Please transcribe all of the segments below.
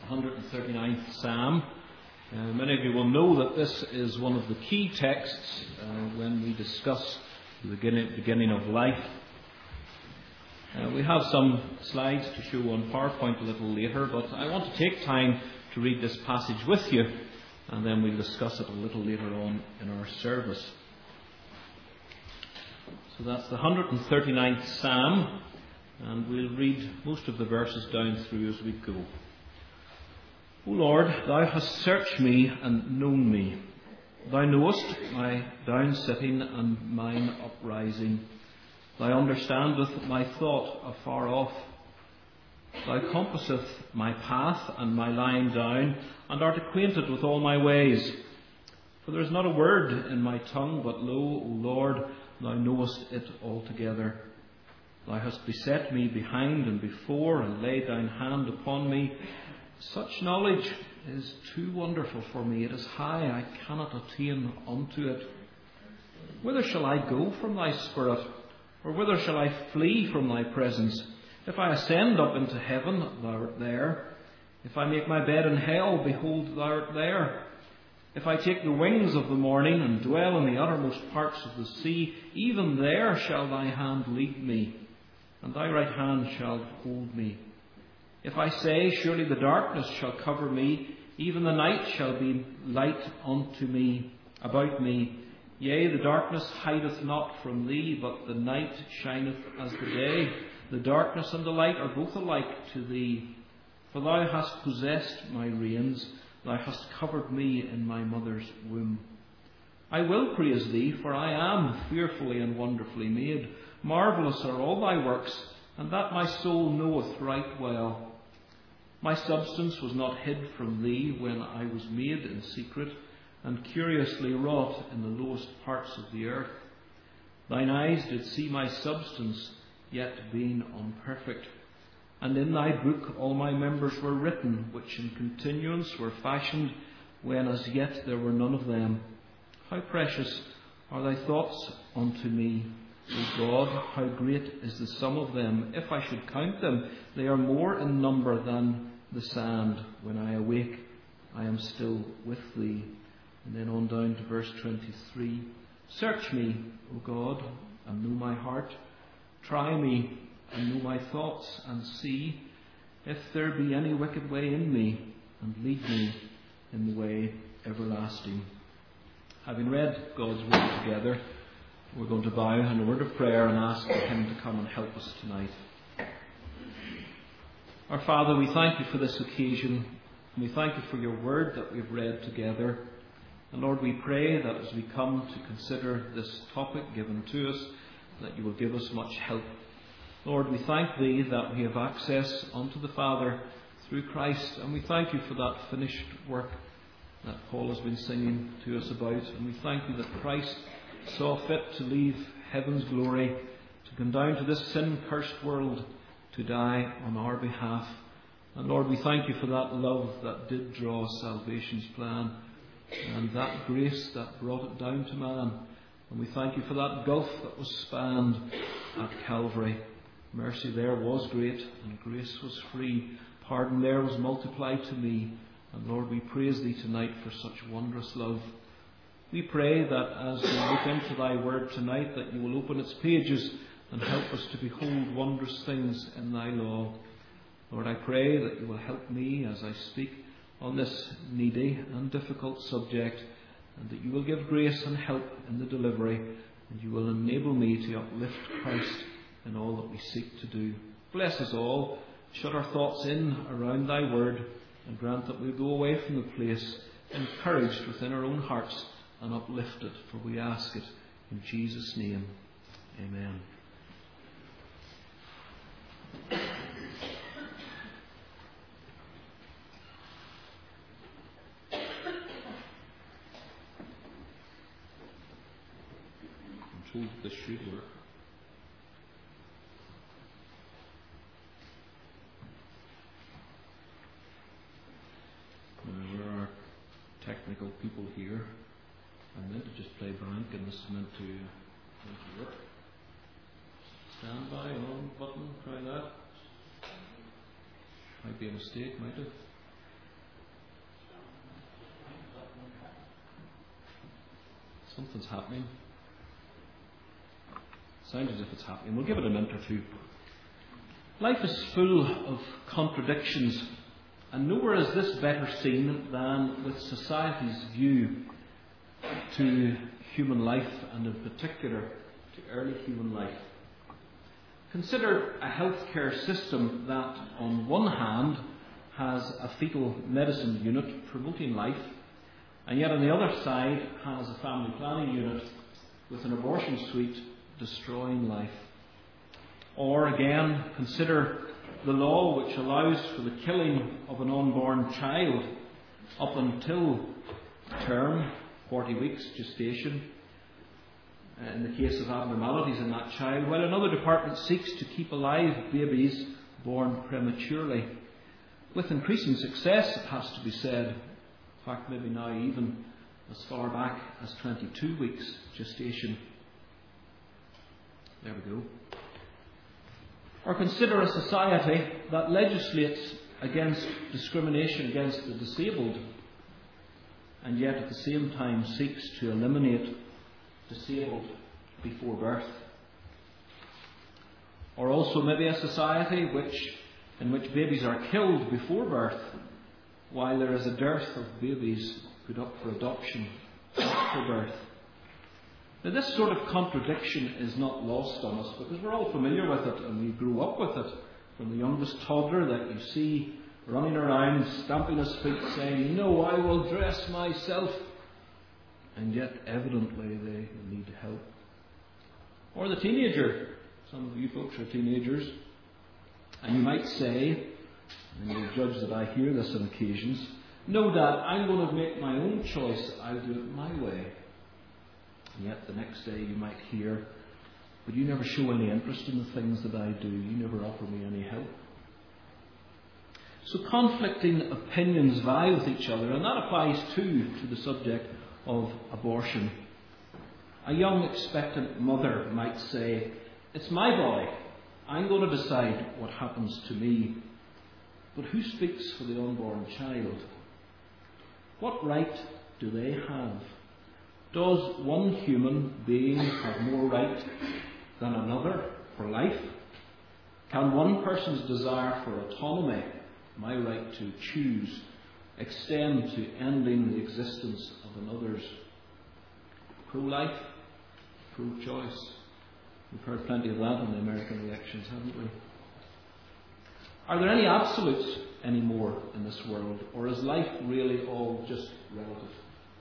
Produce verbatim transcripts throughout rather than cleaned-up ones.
hundred thirty-ninth Psalm. Uh, many of you will know that this is one of the key texts uh, when we discuss the beginning, beginning of life. Uh, we have some slides to show on PowerPoint a little later, but I want to take time to read this passage with you, and then we'll discuss it a little later on in our service. So that's the one hundred thirty-ninth Psalm, and we'll read most of the verses down through as we go. O Lord, Thou hast searched me and known me. Thou knowest my down-sitting and mine uprising. Thou understandest my thought afar off. Thou compasseth my path and my lying down, and art acquainted with all my ways. For there is not a word in my tongue, but lo, O Lord, Thou knowest it altogether. Thou hast beset me behind and before, and laid thine hand upon me. Such knowledge is too wonderful for me. It is high, I cannot attain unto it. Whither shall I go from thy spirit? Or whither shall I flee from thy presence? If I ascend up into heaven, thou art there. If I make my bed in hell, behold, thou art there. If I take the wings of the morning and dwell in the uttermost parts of the sea, even there shall thy hand lead me, and thy right hand shall hold me. If I say, surely the darkness shall cover me, even the night shall be light unto me, about me. Yea, the darkness hideth not from thee, but the night shineth as the day. The darkness and the light are both alike to thee. For thou hast possessed my reins, thou hast covered me in my mother's womb. I will praise thee, for I am fearfully and wonderfully made. Marvellous are all thy works, and that my soul knoweth right well. My substance was not hid from thee when I was made in secret, and curiously wrought in the lowest parts of the earth. Thine eyes did see my substance, yet being unperfect. And in thy book all my members were written, which in continuance were fashioned, when as yet there were none of them. How precious are thy thoughts unto me, O God, how great is the sum of them. If I should count them, they are more in number than the sand. When I awake, I am still with thee. And then on down to verse twenty-three. Search me, O God, and know my heart. Try me, and know my thoughts, and see if there be any wicked way in me, and lead me in the way everlasting. Having read God's word together, we're going to bow in a word of prayer and ask for Him to come and help us tonight. Our Father, we thank you for this occasion, and we thank you for your word that we've read together. And Lord, we pray that as we come to consider this topic given to us, that you will give us much help. Lord, we thank thee that we have access unto the Father through Christ, and we thank you for that finished work that Paul has been singing to us about. And we thank you that Christ saw fit to leave heaven's glory, to come down to this sin-cursed world, to die on our behalf. And Lord, we thank you for that love that did draw salvation's plan, and that grace that brought it down to man. And we thank you for that gulf that was spanned at Calvary. Mercy there was great, and grace was free. Pardon there was multiplied to me. And Lord, we praise thee tonight for such wondrous love. We pray that as we look into thy word tonight, that you will open its pages and help us to behold wondrous things in thy law. Lord, I pray that you will help me as I speak on this needy and difficult subject, and that you will give grace and help in the delivery, and you will enable me to uplift Christ in all that we seek to do. Bless us all. Shut our thoughts in around thy word, and grant that we'll go away from the place encouraged within our own hearts and uplifted, for we ask it in Jesus' name. Amen. I'm told this should work. There are technical people here. I meant to just play blank, and this is meant to, meant to work. Stand by, on button, try that. Might be a mistake, might it? Something's happening. Sounds as if it's happening. We'll give it a minute or two. Life is full of contradictions, and nowhere is this better seen than with society's view to human life, and in particular to early human life. Consider a healthcare system that on one hand has a fetal medicine unit promoting life, and yet on the other side has a family planning unit with an abortion suite destroying life. Or again, consider the law which allows for the killing of an unborn child up until term, forty weeks gestation, in the case of abnormalities in that child, while another department seeks to keep alive babies born prematurely. With increasing success, it has to be said. In fact, maybe now even as far back as twenty-two weeks gestation. There we go. Or consider a society that legislates against discrimination against the disabled, and yet at the same time seeks to eliminate disabled before birth. Or also maybe a society which, in which babies are killed before birth, while there is a dearth of babies put up for adoption after birth. Now, this sort of contradiction is not lost on us, because we're all familiar with it and we grew up with it. From the youngest toddler that you see running around, stamping his feet, saying, "No, I will dress myself." And yet, evidently, they need help. Or the teenager. Some of you folks are teenagers. And you might say, and you'll judge that I hear this on occasions, "No, Dad, I'm going to make my own choice. I'll do it my way." And yet the next day you might hear, "But you never show any interest in the things that I do. You never offer me any help." So conflicting opinions vie with each other, and that applies too to the subject of abortion. A young expectant mother might say, "It's my body. I'm going to decide what happens to me." But who speaks for the unborn child? What right do they have? Does one human being have more right than another for life? Can one person's desire for autonomy, my right to choose, extend to ending the existence of another's? Pro-life, pro-choice. We've heard plenty of that in the American elections, haven't we? Are there any absolutes anymore in this world, or is life really all just relative?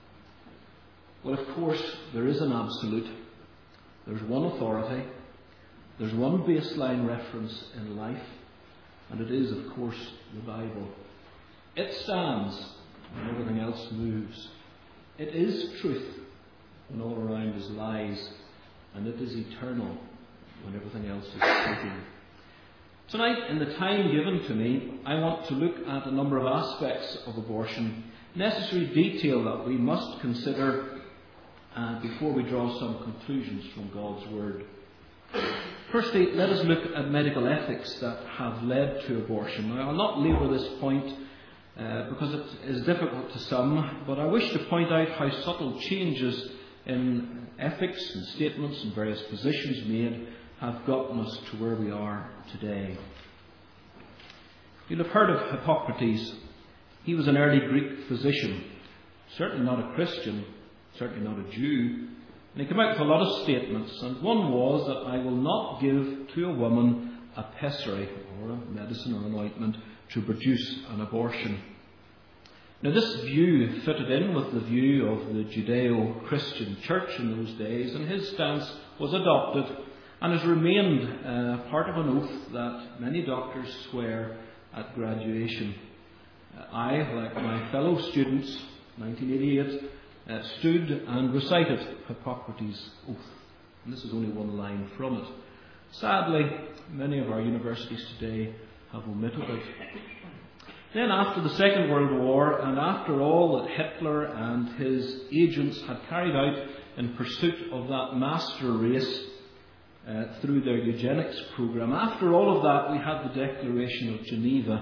Well, of course, there is an absolute. There's one authority. There's one baseline reference in life, and it is, of course, the Bible. It stands when everything else moves. It is truth when all around is lies, and it is eternal when everything else is fleeting. Tonight, in the time given to me, I want to look at a number of aspects of abortion, necessary detail that we must consider uh, before we draw some conclusions from God's Word. Firstly, let us look at medical ethics that have led to abortion. Now, I'll not labour this point uh, because it is difficult to some, but I wish to point out how subtle changes in ethics and statements and various positions made have gotten us to where we are today. You'll have heard of Hippocrates. He was an early Greek physician, certainly not a Christian, certainly not a Jew. And he came out with a lot of statements, and one was that I will not give to a woman a pessary, or a medicine or an ointment, to produce an abortion. Now, this view fitted in with the view of the Judeo-Christian church in those days, and his stance was adopted and has remained uh, part of an oath that many doctors swear at graduation. Uh, I, like my fellow students, nineteen eighty-eight, uh, stood and recited Hippocrates' oath. And this is only one line from it. Sadly, many of our universities today have omitted it. Then, after the Second World War, and after all that Hitler and his agents had carried out in pursuit of that master race uh, through their eugenics program, after all of that, we had the Declaration of Geneva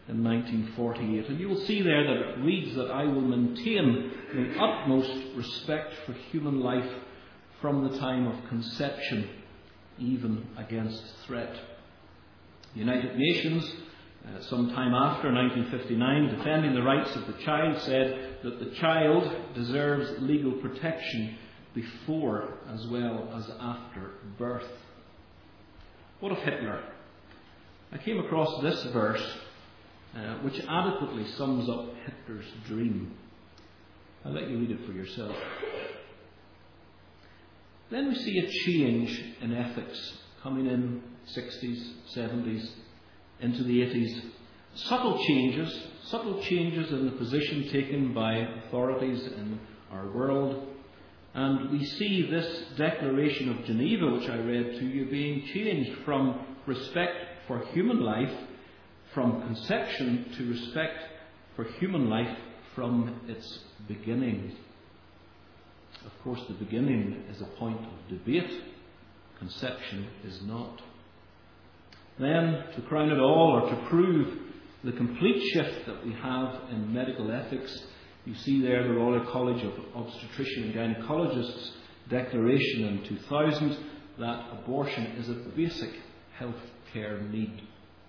in nineteen forty-eight. And you will see there that it reads that I will maintain the utmost respect for human life from the time of conception, even against threat. The United Nations, uh, some time after nineteen fifty-nine, defending the rights of the child, said that the child deserves legal protection before as well as after birth. What of Hitler? I came across this verse uh, which adequately sums up Hitler's dream. I'll let you read it for yourself. Then we see a change in ethics coming in sixties, seventies, into the eighties. Subtle changes, subtle changes in the position taken by authorities in our world. And we see this Declaration of Geneva, which I read to you, being changed from respect for human life from conception to respect for human life from its beginning. Of course, the beginning is a point of debate. Conception is not. Then, to crown it all, or to prove the complete shift that we have in medical ethics, you see there the Royal College of Obstetrician and Gynecologists' declaration in two thousand that abortion is a basic health care need.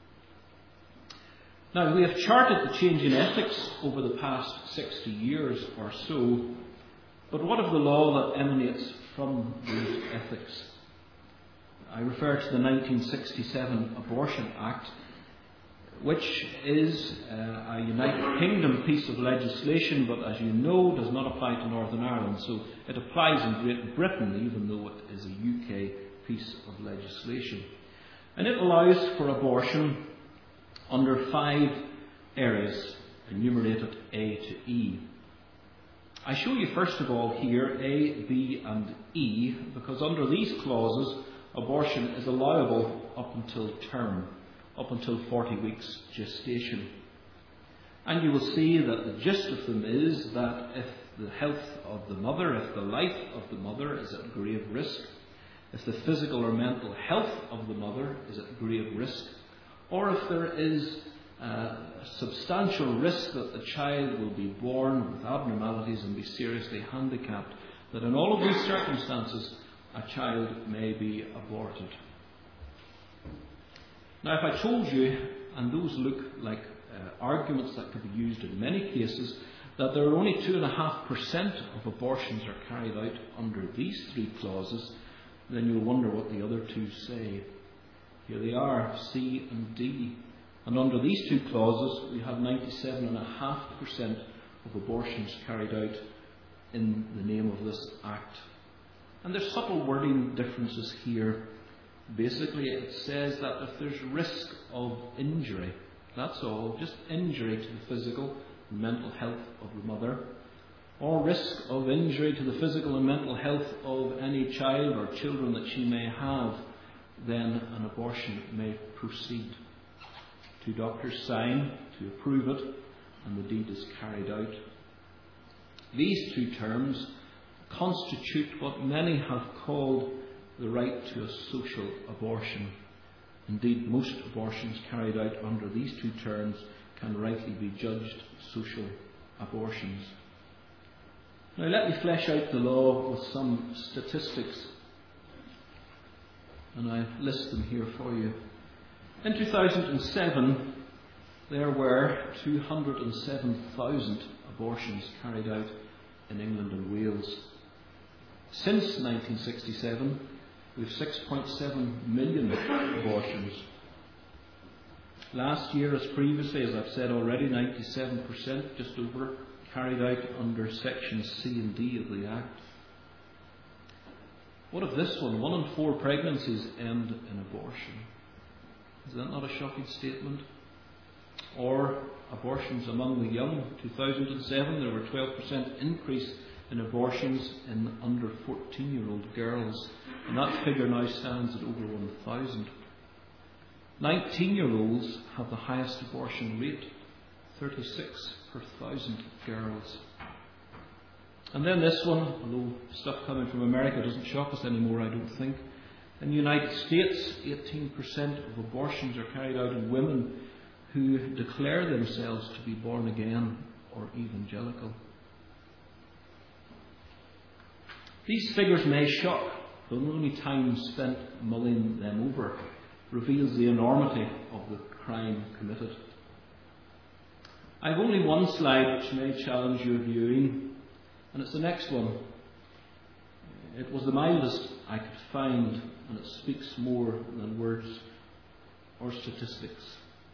Now, we have charted the change in ethics over the past sixty years or so, but what of the law that emanates from these ethics? I refer to the nineteen sixty-seven Abortion Act, which is uh, a United Kingdom piece of legislation, but as you know, does not apply to Northern Ireland. So it applies in Great Britain, even though it is a U K piece of legislation. And it allows for abortion under five areas, enumerated A to E. I show you first of all here A, B and E, because under these clauses, abortion is allowable up until term, up until forty weeks gestation. And you will see that the gist of them is that if the health of the mother, if the life of the mother is at grave risk, if the physical or mental health of the mother is at grave risk, or if there is a substantial risk that the child will be born with abnormalities and be seriously handicapped, that in all of these circumstances a child may be aborted. Now, if I told you, and those look like uh, arguments that could be used in many cases, that there are only two point five percent of abortions are carried out under these three clauses, then you'll wonder what the other two say. Here they are, C and D. And under these two clauses, we have ninety-seven point five percent of abortions carried out in the name of this Act. And there's subtle wording differences here. Basically, it says that if there's risk of injury, that's all, just injury to the physical and mental health of the mother, or risk of injury to the physical and mental health of any child or children that she may have, then an abortion may proceed. Two doctors sign to approve it, and the deed is carried out. These two terms constitute what many have called the right to a social abortion. Indeed, most abortions carried out under these two terms can rightly be judged social abortions. Now, let me flesh out the law with some statistics, and I list them here for you. In two thousand seven, there were two hundred seven thousand abortions carried out in England and Wales. Since nineteen sixty-seven, we have six point seven million abortions. Last year, as previously, as I've said already, ninety-seven percent, just over, carried out under Section C and D of the Act. What of this one? One in four pregnancies end in abortion. Is that not a shocking statement? Or abortions among the young. two thousand seven, there were a twelve percent increase in abortions in under fourteen-year-old girls. And that figure now stands at over one thousand. nineteen-year-olds have the highest abortion rate, thirty-six per thousand girls. And then this one, although stuff coming from America doesn't shock us anymore, I don't think. In the United States, eighteen percent of abortions are carried out in women who declare themselves to be born again or evangelical. These figures may shock, but only time spent mulling them over reveals the enormity of the crime committed. I have only one slide which may challenge your viewing, and it's the next one. It was the mildest I could find, and it speaks more than words or statistics.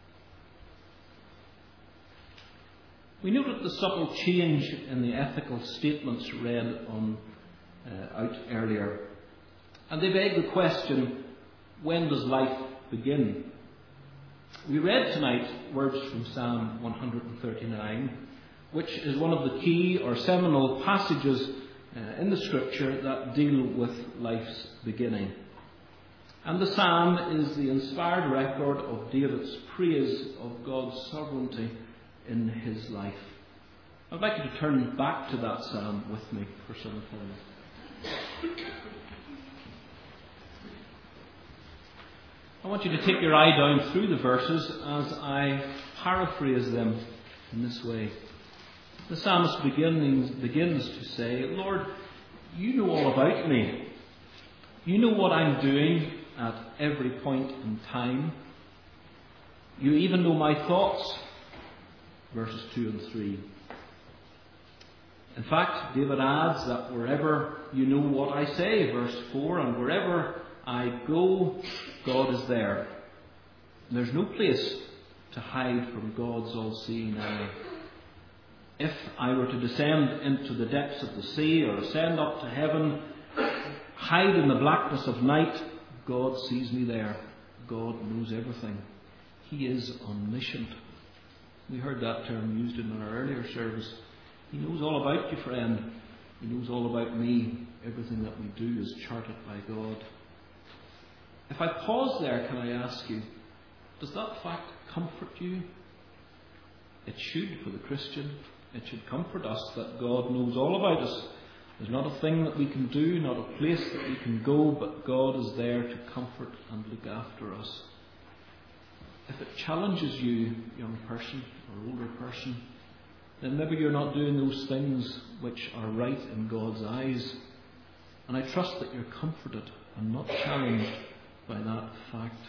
We noted the subtle change in the ethical statements read on uh, out earlier, and they beg the question, when does life begin? We read tonight words from Psalm one thirty-nine, which is one of the key or seminal passages uh, in the Scripture that deal with life's beginning. And the psalm is the inspired record of David's praise of God's sovereignty in his life. I'd like you to turn back to that psalm with me for some time. I want you to take your eye down through the verses as I paraphrase them in this way. The psalmist begins, begins to say, Lord, you know all about me. You know what I'm doing at every point in time. You even know my thoughts. Verses two and three. In fact, David adds that wherever you know what I say, verse four, and wherever I go, God is there. And there's no place to hide from God's all-seeing eye. If I were to descend into the depths of the sea or ascend up to heaven, hide in the blackness of night, God sees me there. God knows everything. He is omniscient. We heard that term used in our earlier service. He knows all about you, friend. He knows all about me. Everything that we do is charted by God. If I pause there, can I ask you, does that fact comfort you? It should for the Christian. It should comfort us that God knows all about us. There's not a thing that we can do, not a place that we can go, but God is there to comfort and look after us. If it challenges you, young person or older person, then maybe you're not doing those things which are right in God's eyes. And I trust that you're comforted and not challenged by that fact.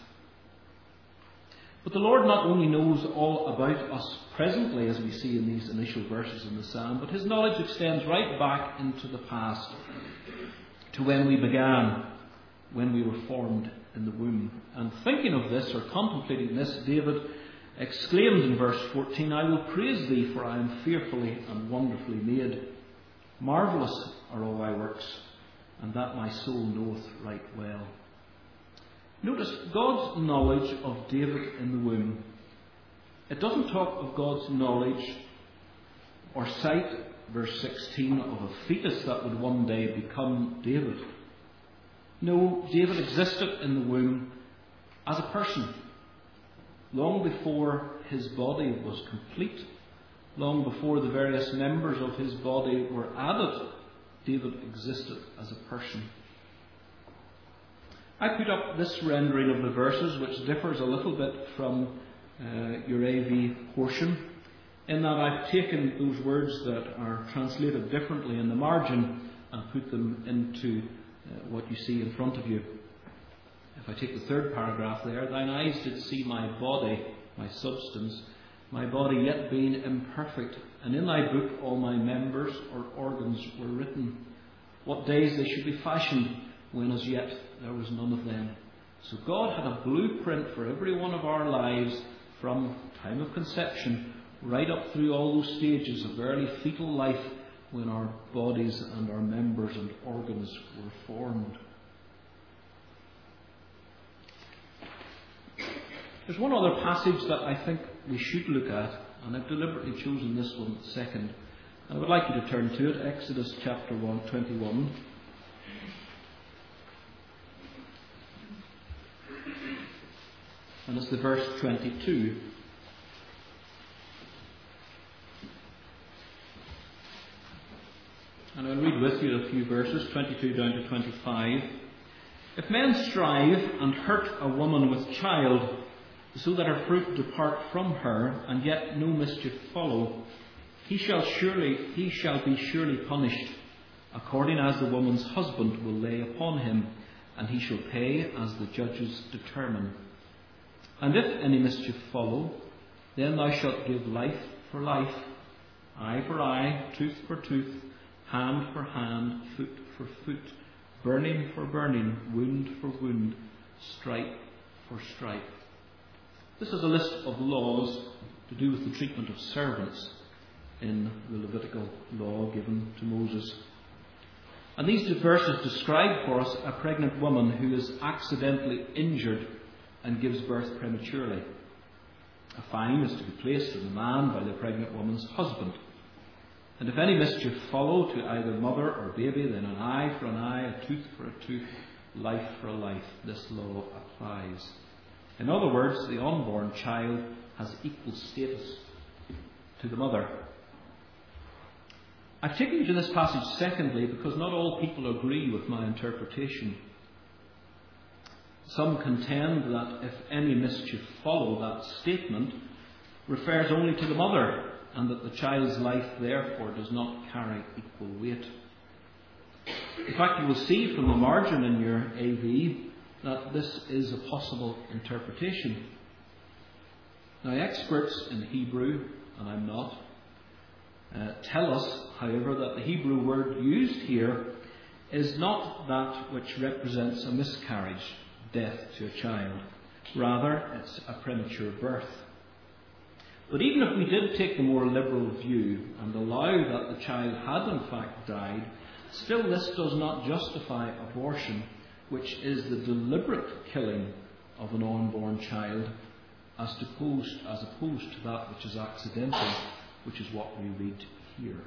But the Lord not only knows all about us presently, as we see in these initial verses in the psalm, but his knowledge extends right back into the past, to when we began, when we were formed in the womb. And thinking of this, or contemplating this, David exclaimed in verse fourteen, I will praise thee, for I am fearfully and wonderfully made. Marvellous are all thy works, and that my soul knoweth right well. Notice God's knowledge of David in the womb. It doesn't talk of God's knowledge or sight, verse sixteen, of a fetus that would one day become David. No, David existed in the womb as a person. Long before his body was complete, long before the various members of his body were added, David existed as a person. I put up this rendering of the verses, which differs a little bit from uh, your A V portion, in that I've taken those words that are translated differently in the margin and put them into uh, what you see in front of you. If I take the third paragraph there, thine eyes did see my body, my substance, my body yet being imperfect, and in thy book all my members or organs were written, what days they should be fashioned, when as yet there was none of them. So God had a blueprint for every one of our lives from time of conception right up through all those stages of early fetal life when our bodies and our members and organs were formed. There's one other passage that I think we should look at, and I've deliberately chosen this one second. I would like you to turn to it, Exodus chapter one, twenty-one. And it's the verse twenty-two. And I'll read with you a few verses, twenty-two down to twenty-five. If men strive and hurt a woman with child, so that her fruit depart from her, and yet no mischief follow, he shall surely he shall be surely punished, according as the woman's husband will lay upon him, and he shall pay as the judges determine. And if any mischief follow, then thou shalt give life for life, eye for eye, tooth for tooth, hand for hand, foot for foot, burning for burning, wound for wound, stripe for stripe. This is a list of laws to do with the treatment of servants in the Levitical law given to Moses. And these two verses describe for us a pregnant woman who is accidentally injured and gives birth prematurely. A fine is to be placed on the man by the pregnant woman's husband. And if any mischief follow to either mother or baby, then an eye for an eye, a tooth for a tooth, life for a life. This law applies. In other words, the unborn child has equal status to the mother. I've taken you to this passage secondly because not all people agree with my interpretation. Some contend that if any mischief follow, that statement refers only to the mother, and that the child's life therefore does not carry equal weight. In fact, you will see from the margin in your A V that this is a possible interpretation. Now, experts in Hebrew, and I'm not, uh, tell us, however, that the Hebrew word used here is not that which represents a miscarriage, death to a child. Rather, it's a premature birth. But even if we did take the more liberal view and allow that the child had in fact died, still this does not justify abortion, which is the deliberate killing of an unborn child, as opposed, as opposed to that which is accidental, which is what we read here.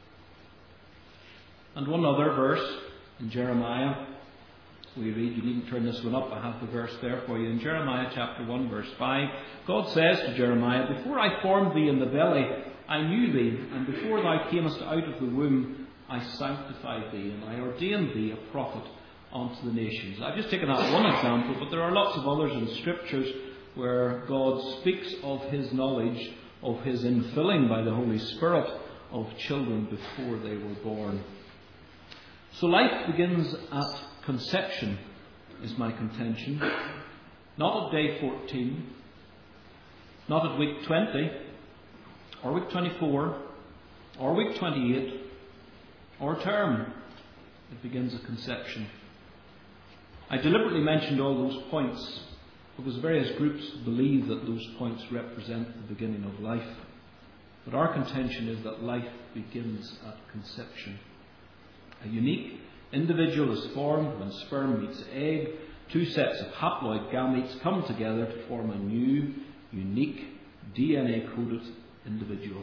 And one other verse in Jeremiah, we read, you needn't turn this one up, I have the verse there for you. In Jeremiah chapter one, verse five, God says to Jeremiah, before I formed thee in the belly, I knew thee, and before thou camest out of the womb, I sanctified thee, and I ordained thee a prophet unto the nations. I've just taken that one example, but there are lots of others in Scriptures where God speaks of his knowledge, of his infilling by the Holy Spirit of children before they were born. So life begins at conception, is my contention. Not at day fourteen, not at week twenty, or week twenty-four, or week twenty-eight, or term. It begins at conception. I deliberately mentioned all those points because various groups believe that those points represent the beginning of life. But our contention is that life begins at conception. A unique individual is formed when sperm meets egg. Two sets of haploid gametes come together to form a new, unique, D N A-coded individual.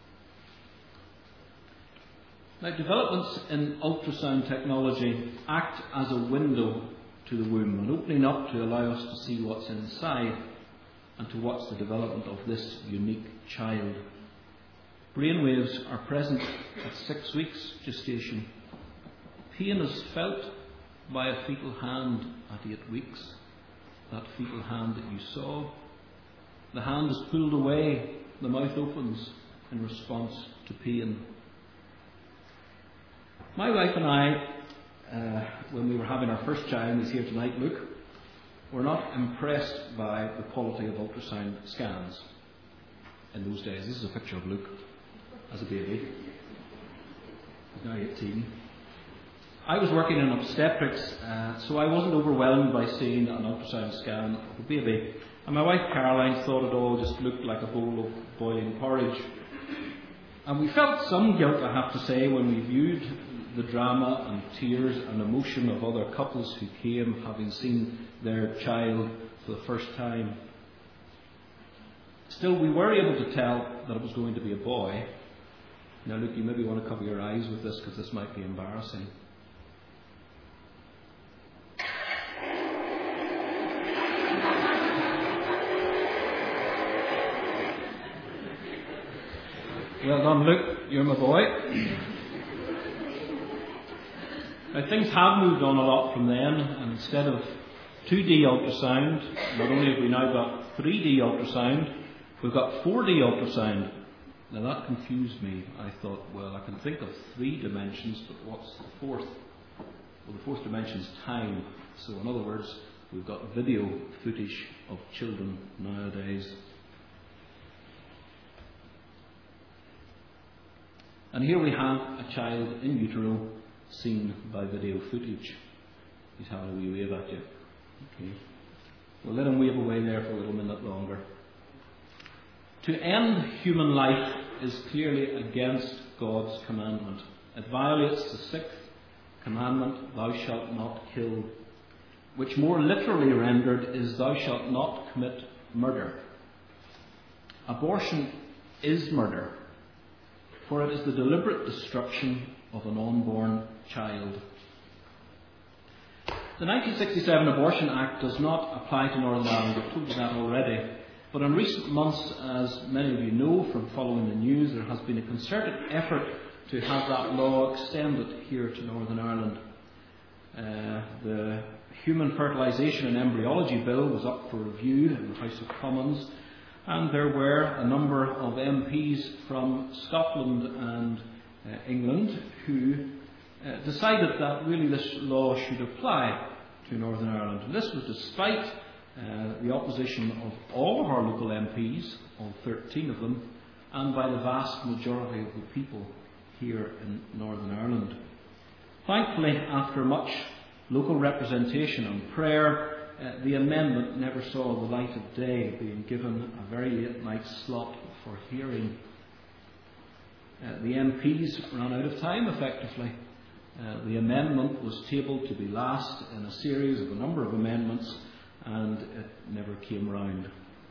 Now, developments in ultrasound technology act as a window to the womb, and opening up to allow us to see what's inside and to watch the development of this unique child. Brainwaves are present at six weeks gestation. Pain is felt by a fetal hand at eight weeks. That fetal hand that you saw. The hand is pulled away, the mouth opens in response to pain. My wife and I, uh, when we were having our first child, he's here tonight, Luke, were not impressed by the quality of ultrasound scans in those days. This is a picture of Luke as a baby. He's now eighteen. I was working in obstetrics, uh, so I wasn't overwhelmed by seeing an ultrasound scan of a baby. And my wife Caroline thought it all just looked like a bowl of boiling porridge. And we felt some guilt, I have to say, when we viewed the drama and tears and emotion of other couples who came having seen their child for the first time. Still, we were able to tell that it was going to be a boy. Now, look, you maybe want to cover your eyes with this because this might be embarrassing. Well done, Luke. You're my boy. Now, things have moved on a lot from then, and instead of two D ultrasound. Not only have we now got three D ultrasound, we've got four D ultrasound. Now that confused me. I thought, well, I can think of three dimensions, but what's the fourth? Well, the fourth dimension is time. So in other words, we've got video footage of children nowadays. And here we have a child in utero seen by video footage. He's having a wee wave at you. Okay. We'll let him wave away there for a little minute longer. To end human life is clearly against God's commandment. It violates the sixth commandment, thou shalt not kill, which more literally rendered is thou shalt not commit murder. Abortion is murder, for it is the deliberate destruction of an unborn child. The nineteen sixty-seven Abortion Act does not apply to Northern Ireland. I've told you that already. But in recent months, as many of you know from following the news, there has been a concerted effort to have that law extended here to Northern Ireland. Uh, the Human Fertilisation and Embryology Bill was up for review in the House of Commons, and there were a number of M Ps from Scotland and uh, England who uh, decided that really this law should apply to Northern Ireland. And this was despite uh, the opposition of all of our local M Ps, all thirteen of them, and by the vast majority of the people here in Northern Ireland. Thankfully, after much local representation and prayer, uh, the amendment never saw the light of day, being given a very late night slot for hearing. Uh, the M Ps ran out of time, effectively. Uh, the amendment was tabled to be last in a series of a number of amendments, and it never came round.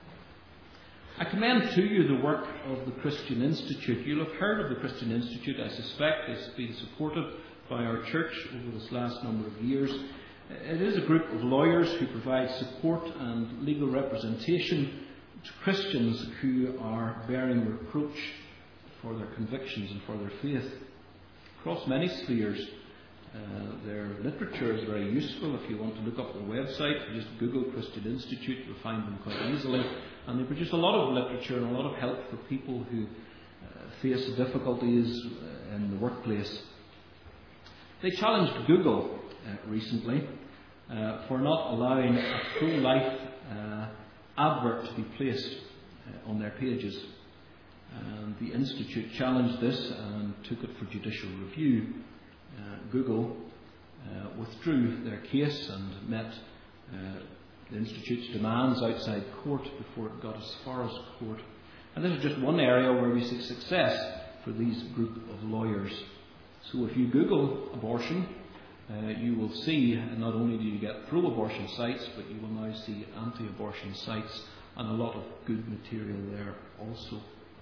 I commend to you the work of the Christian Institute. You'll have heard of the Christian Institute, I suspect. It's been supported by our church over this last number of years. It is a group of lawyers who provide support and legal representation to Christians who are bearing reproach for their convictions and for their faith across many spheres. Uh, their literature is very useful. If you want to look up their website, you just Google Christian Institute, you'll find them quite easily. And they produce a lot of literature and a lot of help for people who uh, face difficulties uh, in the workplace. They challenged Google uh, recently uh, for not allowing a pro-life uh, advert to be placed uh, on their pages. And the Institute challenged this and took it for judicial review. Uh, Google uh, withdrew their case and met uh, the Institute's demands outside court before it got as far as court. And this is just one area where we see success for these group of lawyers. So if you Google abortion, uh, you will see not only do you get pro-abortion sites, but you will now see anti-abortion sites and a lot of good material there also.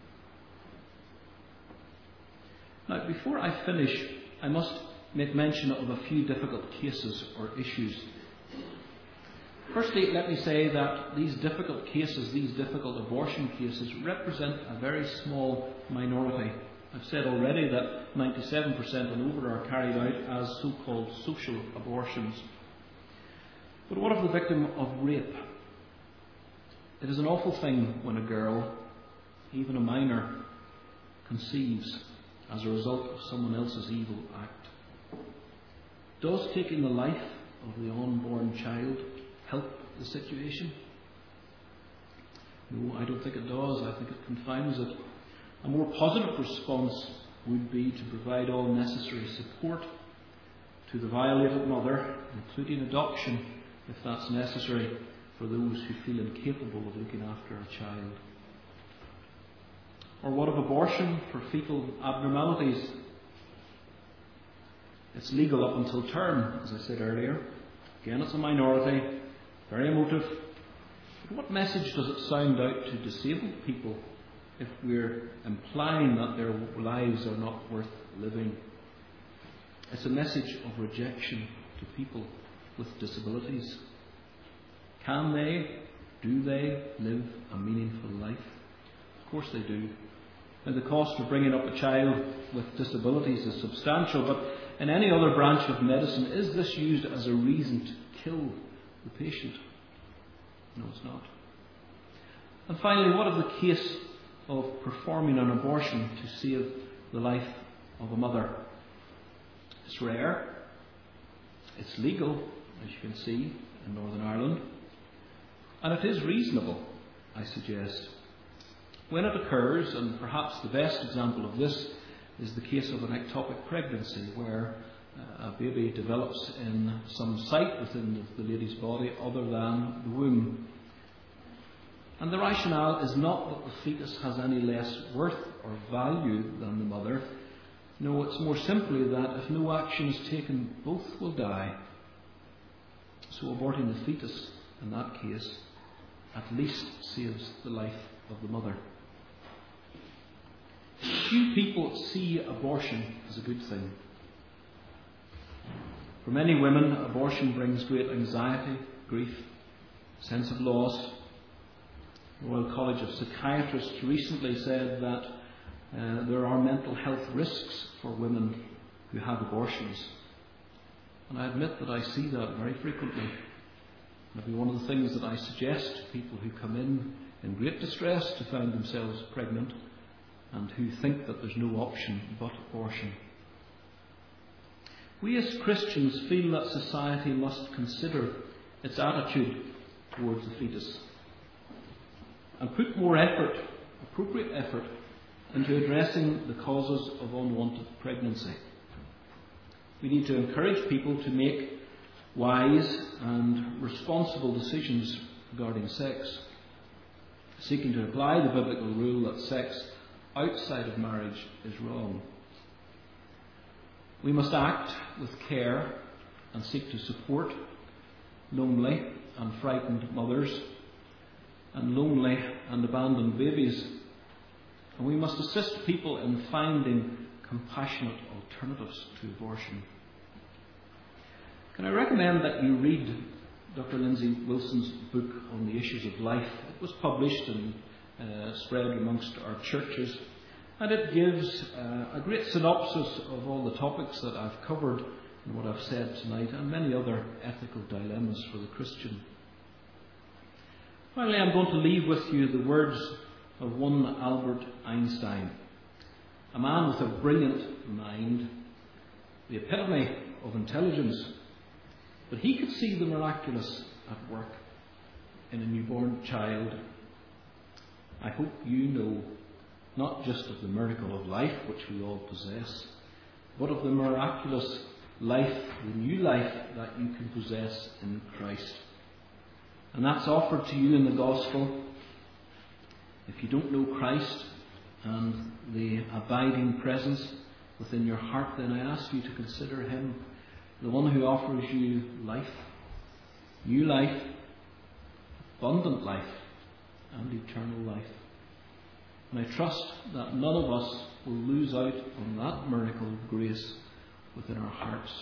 Now, before I finish, I must make mention of a few difficult cases or issues. Firstly, let me say that these difficult cases, these difficult abortion cases, represent a very small minority. I've said already that ninety-seven percent and over are carried out as so-called social abortions. But what of the victim of rape? It is an awful thing when a girl, even a minor, conceives as a result of someone else's evil act. Does taking the life of the unborn child help the situation? No, I don't think it does. I think it confounds it. A more positive response would be to provide all necessary support to the violated mother, including adoption, if that's necessary, for those who feel incapable of looking after a child. Or what of abortion for fetal abnormalities? It's legal up until term, as I said earlier. Again, it's a minority, very emotive. But what message does it sound out to disabled people if we're implying that their lives are not worth living? It's a message of rejection to people with disabilities. Can they, do they live a meaningful life? Of course they do. And the cost of bringing up a child with disabilities is substantial, but in any other branch of medicine, is this used as a reason to kill the patient? No, it's not. And finally, what of the case of performing an abortion to save the life of a mother? It's rare. It's legal, as you can see, in Northern Ireland. And it is reasonable, I suggest. When it occurs, and perhaps the best example of this is the case of an ectopic pregnancy, where uh, a baby develops in some site within the, the lady's body other than the womb. And the rationale is not that the fetus has any less worth or value than the mother. No, it's more simply that if no action is taken, both will die. So aborting the fetus, in that case, at least saves the life of the mother. Few people see abortion as a good thing. For many women, abortion brings great anxiety, grief, sense of loss. The Royal College of Psychiatrists recently said that uh, there are mental health risks for women who have abortions. And I admit that I see that very frequently. It'll be one of the things that I suggest to people who come in in great distress to find themselves pregnant and who think that there's no option but abortion. We as Christians feel that society must consider its attitude towards the fetus and put more effort, appropriate effort, into addressing the causes of unwanted pregnancy. We need to encourage people to make wise and responsible decisions regarding sex, seeking to apply the biblical rule that sex outside of marriage is wrong. We must act with care and seek to support lonely and frightened mothers and lonely and abandoned babies. And we must assist people in finding compassionate alternatives to abortion. Can I recommend that you read Doctor Lindsay Wilson's book on the issues of life? It was published and uh, spread amongst our churches, and it gives uh, a great synopsis of all the topics that I've covered in what I've said tonight, and many other ethical dilemmas for the Christian. Finally, I'm going to leave with you the words of one Albert Einstein, a man with a brilliant mind, the epitome of intelligence. But he could see the miraculous at work in a newborn child. I hope you know not just of the miracle of life, which we all possess, but of the miraculous life, the new life that you can possess in Christ. And that's offered to you in the gospel. If you don't know Christ and the abiding presence within your heart, then I ask you to consider Him, the one who offers you life, new life, abundant life, and eternal life. And I trust that none of us will lose out on that miracle of grace within our hearts.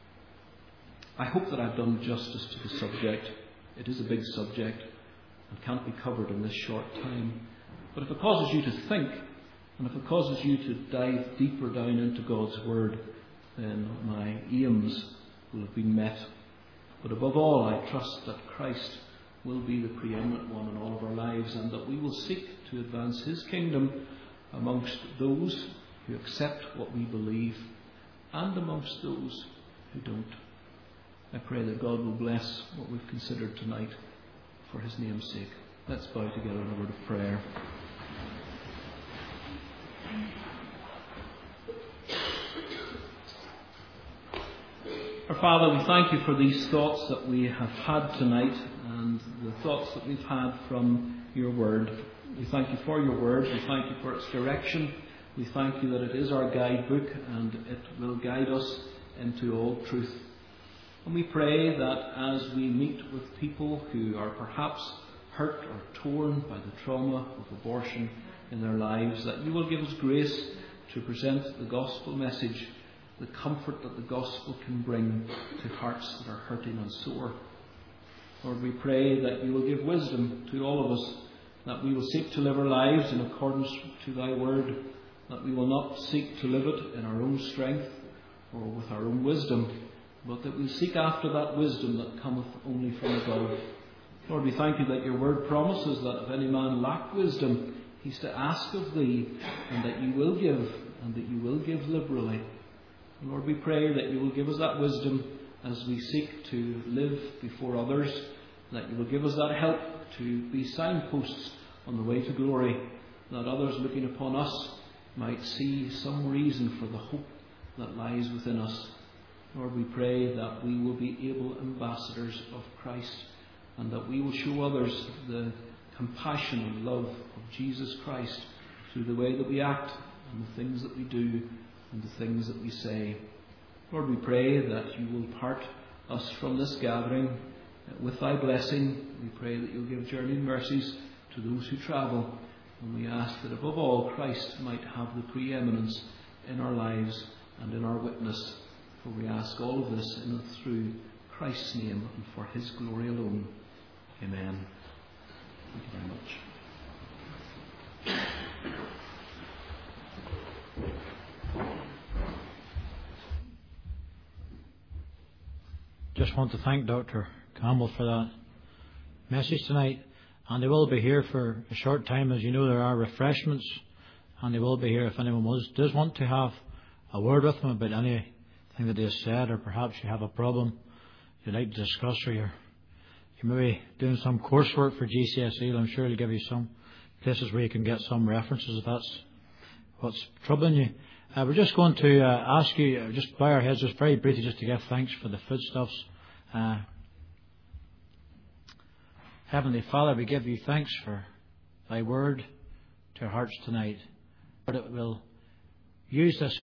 I hope that I've done justice to the subject. It is a big subject and can't be covered in this short time. But if it causes you to think, and if it causes you to dive deeper down into God's Word, then my aims will have been met. But above all, I trust that Christ will be the preeminent one in all of our lives, and that we will seek to advance His kingdom amongst those who accept what we believe and amongst those who don't. I pray that God will bless what we've considered tonight for His name's sake. Let's bow together in a word of prayer. Our Father, we thank You for these thoughts that we have had tonight and the thoughts that we've had from Your Word. We thank You for Your Word. We thank You for its direction. We thank You that it is our guidebook and it will guide us into all truth. And we pray that as we meet with people who are perhaps hurt or torn by the trauma of abortion in their lives, that You will give us grace to present the gospel message, the comfort that the gospel can bring to hearts that are hurting and sore. Lord, we pray that You will give wisdom to all of us, that we will seek to live our lives in accordance to Thy word, that we will not seek to live it in our own strength or with our own wisdom, but that we'll seek after that wisdom that cometh only from above. Lord, we thank you that your word promises that if any man lack wisdom, he's to ask of thee, and that you will give, and that you will give liberally. And Lord, we pray that you will give us that wisdom as we seek to live before others, that you will give us that help to be signposts on the way to glory, that others looking upon us might see some reason for the hope that lies within us. Lord, we pray that we will be able ambassadors of Christ, and that we will show others the compassion and love of Jesus Christ through the way that we act and the things that we do and the things that we say. Lord, we pray that you will part us from this gathering with thy blessing. We pray that you'll give journeying mercies to those who travel, and we ask that above all Christ might have the preeminence in our lives and in our witness. For we ask all of this in and through Christ's name and for his glory alone. Amen. Thank you very much. Just want to thank Doctor Campbell for that message tonight. And they will be here for a short time. As you know, there are refreshments, and they will be here if anyone was, does want to have a word with them about anything that they have said, or perhaps you have a problem you'd like to discuss, or you're, you may be doing some coursework for G C S E. I'm sure he'll give you some places where you can get some references if that's what's troubling you. Uh, we're just going to uh, ask you, uh, just bow our heads just very briefly, just to give thanks for the foodstuffs. Uh, Heavenly Father, we give you thanks for thy word to our hearts tonight. Lord, it will use this